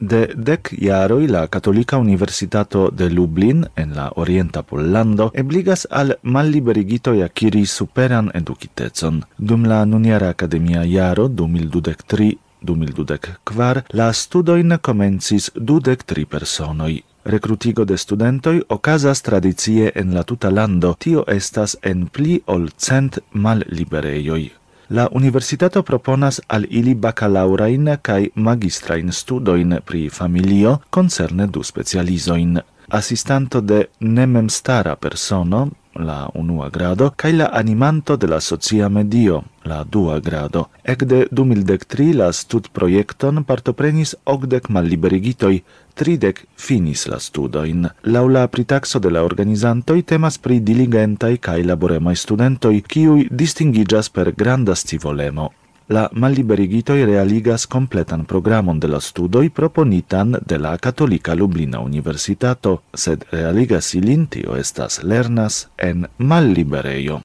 De 10 jaroj la Katolika Universitato de Lublin en la Orienta Pollando ebligas al malliberigitoj akiri superan edukitecon. Dum la nunjara akademia jaro 2023-2024 la studojn komencis 23 personoj. Rekrutigo de studentoj okazas tradicie en la tuta lando, tio estas en pli ol 100 malliberejoj. La universitato proponas al ili bakalaŭrajn kaj magistrajn studojn pri familio koncerne du specializojn. Asistanto de nememstara persono, la unua grado, kaj la animanto de la socia medio, la dua grado. Ekde 2013 la studprojekton partoprenis 80 malliberigitoj, 30 finis la studojn. Laŭ la pritakso de la organizantoj temas pri diligentaj kaj laboremaj studentoj, kiuj distingiĝas per granda scivolemo. La malliberigitoj realigas kompletan programon de la studoj proponitan de la Katolika Lublina Universitato, sed realigas ilin tio estas lernas en malliberejo.